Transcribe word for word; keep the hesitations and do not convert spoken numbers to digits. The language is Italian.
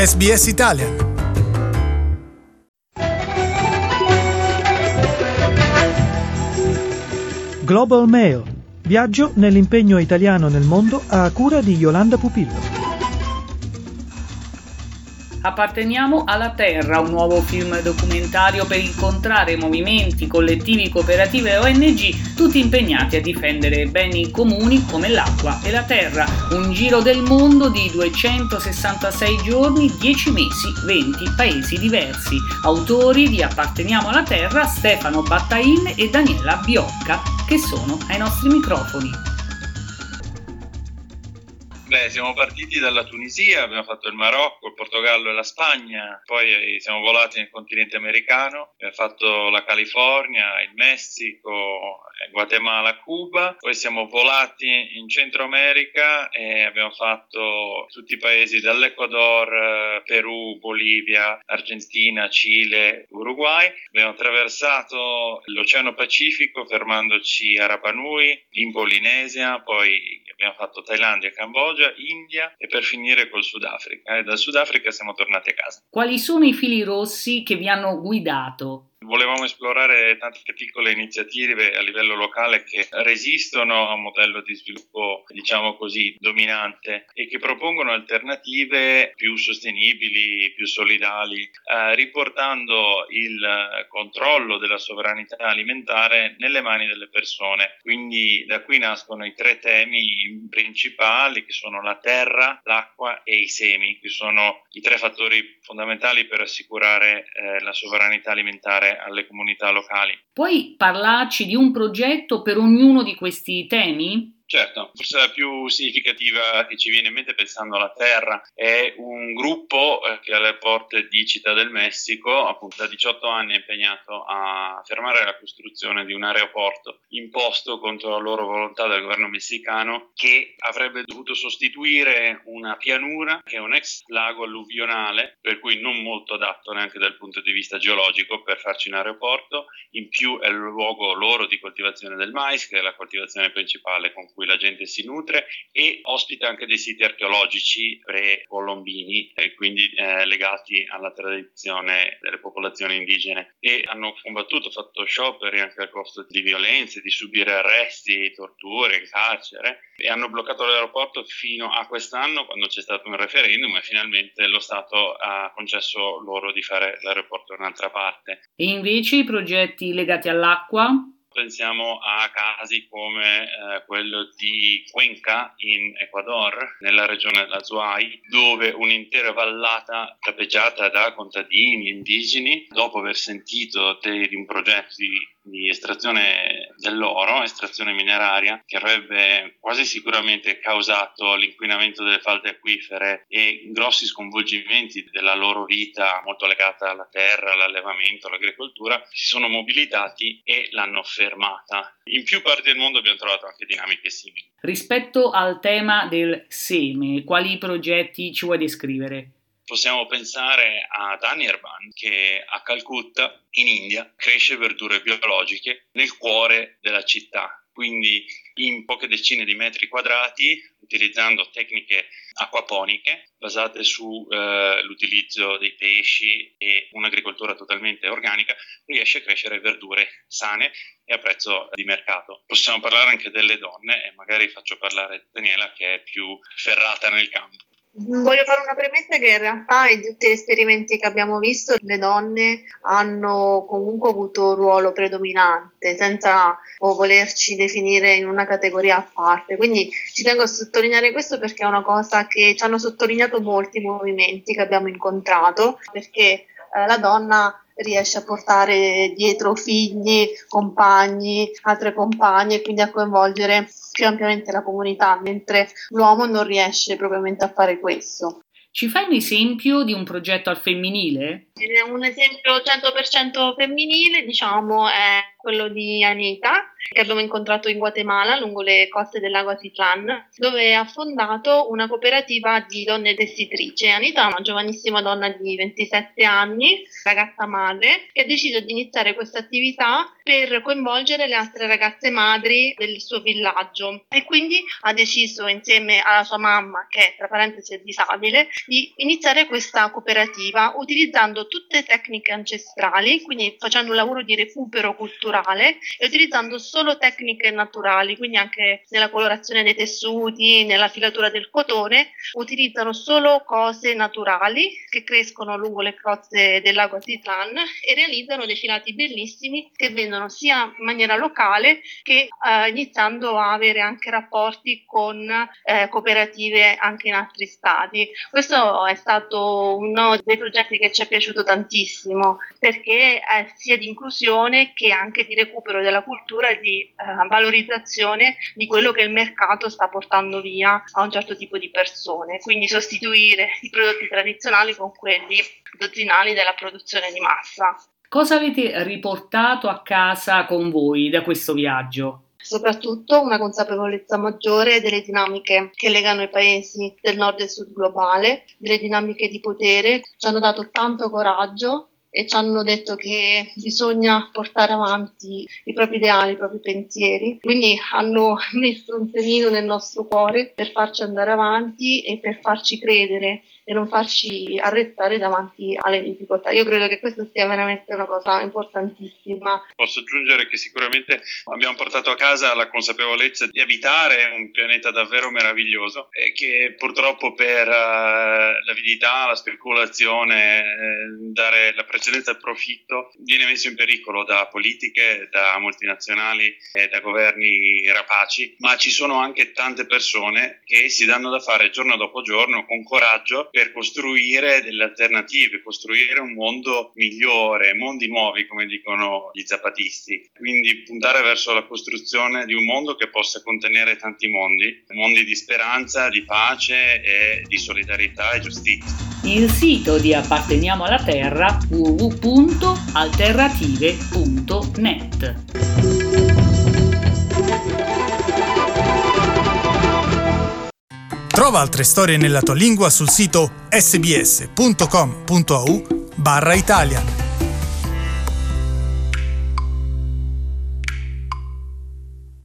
S B S Italian. Global Mail. Viaggio nell'impegno italiano nel mondo a cura di Yolanda Pupillo. Apparteniamo alla Terra, un nuovo film documentario per incontrare movimenti, collettivi, cooperative e O N G, tutti impegnati a difendere beni comuni come l'acqua e la terra. Un giro del mondo di duecentosessantasei giorni, dieci mesi, venti paesi diversi. Autori di Apparteniamo alla Terra, Stefano Battain e Daniela Biocca, che sono ai nostri microfoni. Beh, siamo partiti dalla Tunisia, abbiamo fatto il Marocco, il Portogallo e la Spagna, poi siamo volati nel continente americano, abbiamo fatto la California, il Messico, Guatemala, Cuba, poi siamo volati in Centro America e abbiamo fatto tutti i paesi dall'Ecuador, Perù, Bolivia, Argentina, Cile, Uruguay. Abbiamo attraversato l'Oceano Pacifico fermandoci a Rapa Nui, in Polinesia, poi abbiamo fatto Thailandia, Cambogia, India e per finire col Sudafrica. E dal Sudafrica siamo tornati a casa. Quali sono i fili rossi che vi hanno guidato? Volevamo esplorare tante piccole iniziative a livello locale che resistono a un modello di sviluppo, diciamo così, dominante e che propongono alternative più sostenibili, più solidali, eh, riportando il controllo della sovranità alimentare nelle mani delle persone. Quindi da qui nascono i tre temi principali che sono la terra, l'acqua e i semi, che sono i tre fattori fondamentali per assicurare eh, la sovranità alimentare alle comunità locali. Puoi parlarci di un progetto per ognuno di questi temi? Certo, forse la più significativa che ci viene in mente pensando alla terra è un gruppo eh, che è alle porte di Città del Messico, appunto da diciotto anni è impegnato a fermare la costruzione di un aeroporto imposto contro la loro volontà dal governo messicano, che avrebbe dovuto sostituire una pianura che è un ex lago alluvionale, per cui non molto adatto neanche dal punto di vista geologico per farci un aeroporto. In più è il luogo loro di coltivazione del mais, che è la coltivazione principale con cui la gente si nutre, e ospita anche dei siti archeologici pre-colombini e quindi eh, legati alla tradizione delle popolazioni indigene, e hanno combattuto, fatto scioperi anche a costo di violenze, di subire arresti, torture in carcere, e hanno bloccato l'aeroporto fino a quest'anno, quando c'è stato un referendum e finalmente lo Stato ha concesso loro di fare l'aeroporto in un'altra parte. E invece i progetti legati all'acqua? Pensiamo a casi come eh, quello di Cuenca in Ecuador, nella regione dell'Azuay, dove un'intera vallata capeggiata da contadini indigeni, dopo aver sentito de- di un progetto di di estrazione dell'oro, estrazione mineraria, che avrebbe quasi sicuramente causato l'inquinamento delle falde acquifere e grossi sconvolgimenti della loro vita molto legata alla terra, all'allevamento, all'agricoltura, si sono mobilitati e l'hanno fermata. In più parti del mondo abbiamo trovato anche dinamiche simili. Rispetto al tema del seme, quali progetti ci vuoi descrivere? Possiamo pensare ad Anirban, che a Calcutta, in India, cresce verdure biologiche nel cuore della città, quindi in poche decine di metri quadrati, utilizzando tecniche acquaponiche basate sull'utilizzo eh, dei pesci e un'agricoltura totalmente organica, riesce a crescere verdure sane e a prezzo di mercato. Possiamo parlare anche delle donne e magari faccio parlare Daniela, che è più ferrata nel campo. Voglio fare una premessa che in realtà in tutti gli esperimenti che abbiamo visto le donne hanno comunque avuto un ruolo predominante senza volerci definire in una categoria a parte, quindi ci tengo a sottolineare questo perché è una cosa che ci hanno sottolineato molti movimenti che abbiamo incontrato, perché eh, la donna riesce a portare dietro figli, compagni, altre compagne e quindi a coinvolgere più ampiamente la comunità, mentre l'uomo non riesce propriamente a fare questo. Ci fai un esempio di un progetto al femminile? Un esempio cento per cento femminile, diciamo, è quello di Anita, che abbiamo incontrato in Guatemala, lungo le coste del lago Atitlán, dove ha fondato una cooperativa di donne tessitrici. Anita è una giovanissima donna di ventisette anni, ragazza madre, che ha deciso di iniziare questa attività per coinvolgere le altre ragazze madri del suo villaggio, e quindi ha deciso, insieme alla sua mamma, che tra parentesi è disabile, di iniziare questa cooperativa utilizzando tutte tecniche ancestrali, quindi facendo un lavoro di recupero culturale e utilizzando solo tecniche naturali, quindi anche nella colorazione dei tessuti, nella filatura del cotone, utilizzano solo cose naturali che crescono lungo le coste del lago Atitlán e realizzano dei filati bellissimi che vendono sia in maniera locale che eh, iniziando a avere anche rapporti con eh, cooperative anche in altri stati. Questo è stato uno dei progetti che ci è piaciuto tantissimo, perché è sia di inclusione che anche di recupero della cultura e di eh, valorizzazione di quello che il mercato sta portando via a un certo tipo di persone, quindi sostituire i prodotti tradizionali con quelli dozzinali della produzione di massa. Cosa avete riportato a casa con voi da questo viaggio? Soprattutto una consapevolezza maggiore delle dinamiche che legano i paesi del nord e sud globale, delle dinamiche di potere. Ci hanno dato tanto coraggio e ci hanno detto che bisogna portare avanti i propri ideali, i propri pensieri. Quindi hanno messo un semino nel nostro cuore per farci andare avanti e per farci credere e non farci arrestare davanti alle difficoltà. Io credo che questa sia veramente una cosa importantissima. Posso aggiungere che sicuramente abbiamo portato a casa la consapevolezza di abitare un pianeta davvero meraviglioso e che purtroppo per uh, l'avidità, la speculazione, eh, dare la precedenza al profitto viene messo in pericolo da politiche, da multinazionali e da governi rapaci, ma ci sono anche tante persone che si danno da fare giorno dopo giorno con coraggio per costruire delle alternative, costruire un mondo migliore, mondi nuovi, come dicono gli zappatisti. Quindi puntare verso la costruzione di un mondo che possa contenere tanti mondi, mondi di speranza, di pace e di solidarietà e giustizia. Il sito di Apparteniamo alla Terra w w w punto alternative punto net. Trova altre storie nella tua lingua sul sito sbs punto com punto a u barra Italian.